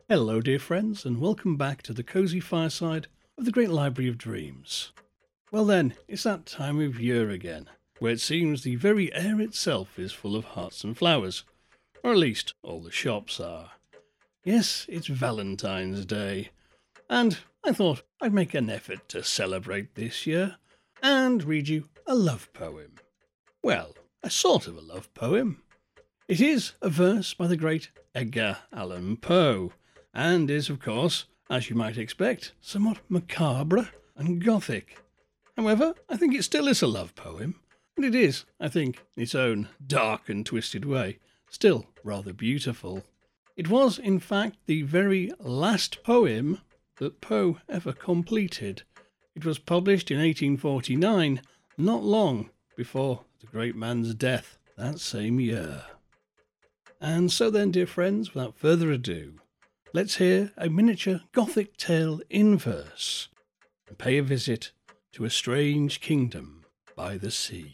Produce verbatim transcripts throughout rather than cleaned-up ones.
Hello, dear friends, and welcome back to the cosy fireside of the Great Library of Dreams. Well then, it's that time of year again, where it seems the very air itself is full of hearts and flowers, or at least all the shops are. Yes, it's Valentine's Day, and I thought I'd make an effort to celebrate this year and read you a love poem. Well, a sort of a love poem. It is a verse by the great Edgar Allan Poe, and is, of course, as you might expect, somewhat macabre and gothic. However, I think it still is a love poem, and it is, I think, in its own dark and twisted way, still rather beautiful. It was, in fact, the very last poem that Poe ever completed. It was published in eighteen forty-nine, not long before the great man's death that same year. And so then, dear friends, without further ado, let's hear a miniature Gothic tale in verse and pay a visit to a strange kingdom by the sea.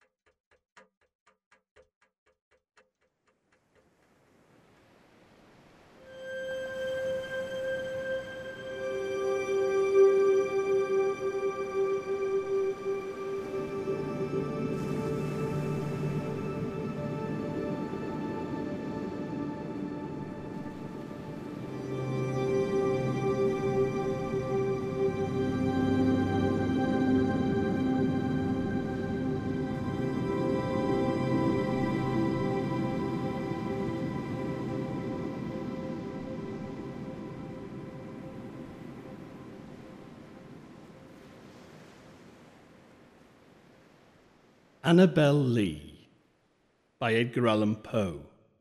Annabel Lee by Edgar Allan Poe.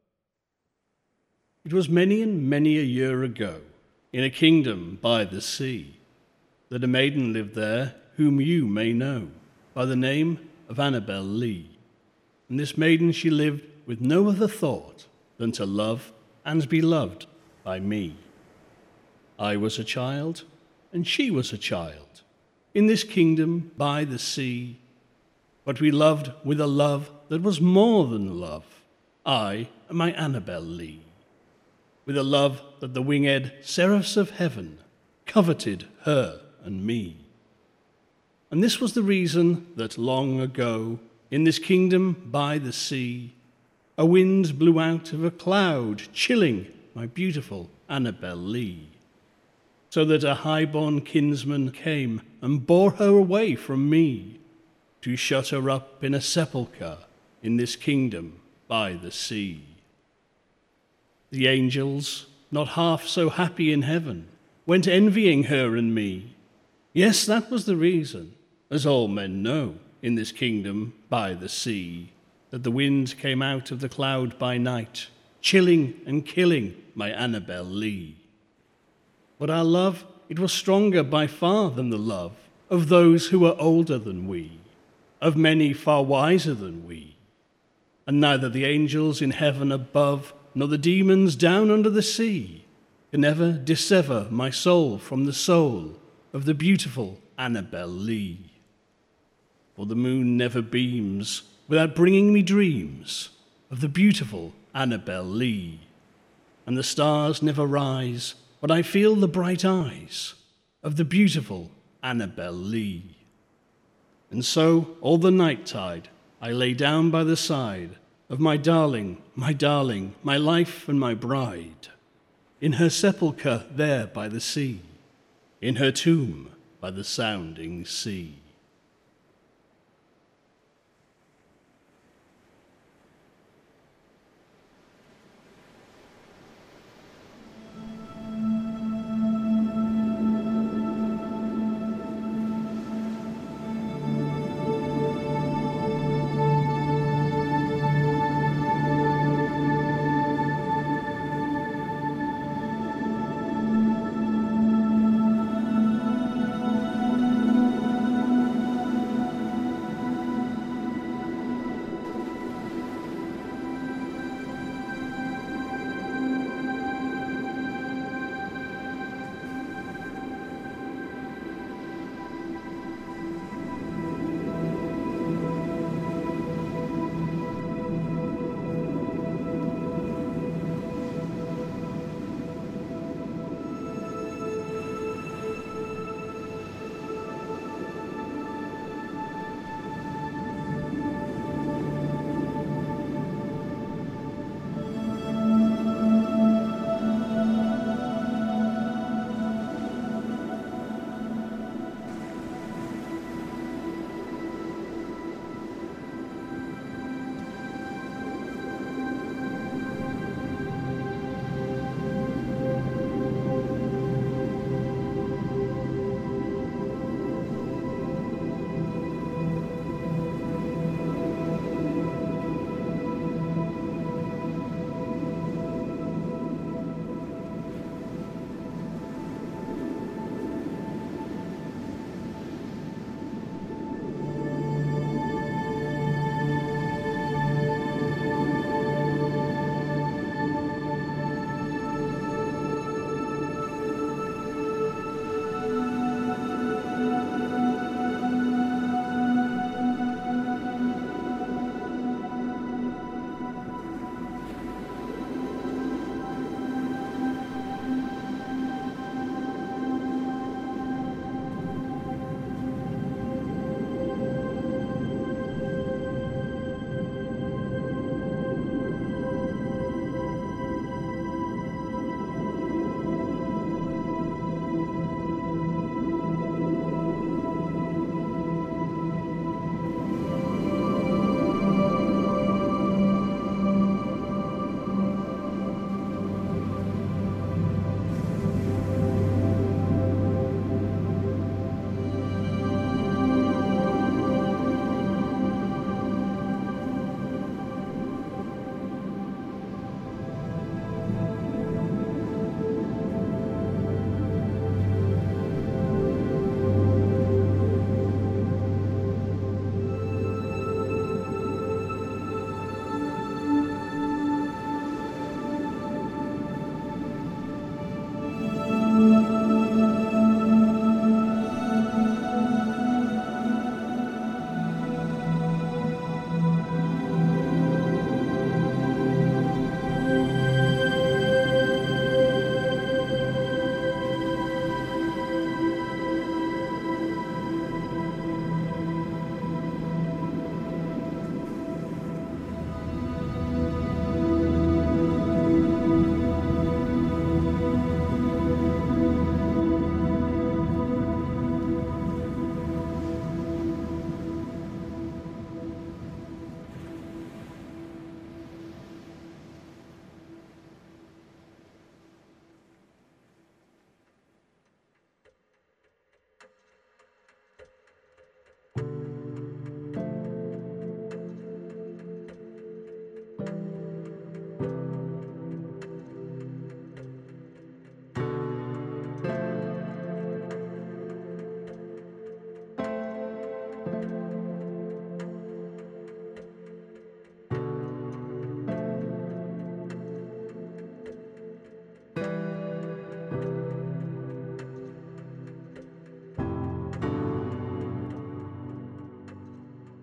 It was many and many a year ago, in a kingdom by the sea, that a maiden lived there whom you may know by the name of Annabel Lee. And this maiden she lived with no other thought than to love and be loved by me. I was a child, and she was a child, in this kingdom by the sea. But we loved with a love that was more than love, I and my Annabel Lee, with a love that the winged seraphs of heaven coveted her and me. And this was the reason that long ago, in this kingdom by the sea, a wind blew out of a cloud, chilling my beautiful Annabel Lee, so that a high-born kinsman came and bore her away from me, to shut her up in a sepulchre in this kingdom by the sea. The angels, not half so happy in heaven, went envying her and me. Yes, that was the reason, as all men know, in this kingdom by the sea, that the wind came out of the cloud by night, chilling and killing my Annabel Lee. But our love, it was stronger by far than the love of those who were older than we, of many far wiser than we. And neither the angels in heaven above, nor the demons down under the sea, can ever dissever my soul from the soul of the beautiful Annabel Lee. For the moon never beams without bringing me dreams of the beautiful Annabel Lee, and the stars never rise but I feel the bright eyes of the beautiful Annabel Lee. And so, all the night tide, I lay down by the side of my darling, my darling, my life and my bride, in her sepulchre there by the sea, in her tomb by the sounding sea.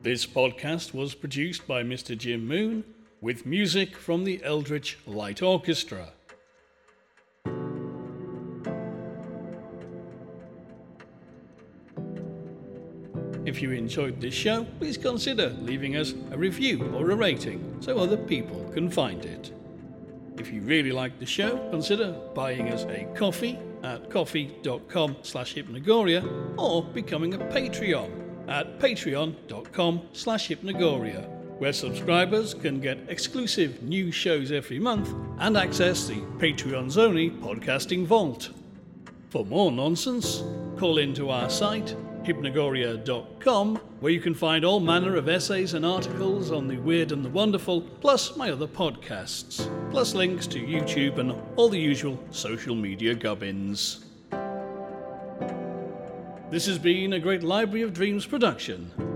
This podcast was produced by Mister Jim Moon with music from the Eldritch Light Orchestra. If you enjoyed this show, please consider leaving us a review or a rating so other people can find it. If you really like the show, consider buying us a coffee at coffee.com slash hypnagoria or becoming a Patreon at patreon.com slash hypnagoria, where subscribers can get exclusive new shows every month and access the Patreon's only podcasting vault. For more nonsense, call into our site hypnagoria dot com, where you can find all manner of essays and articles on the weird and the wonderful, plus my other podcasts, plus links to YouTube and all the usual social media gubbins. This has been a Great Library of Dreams production.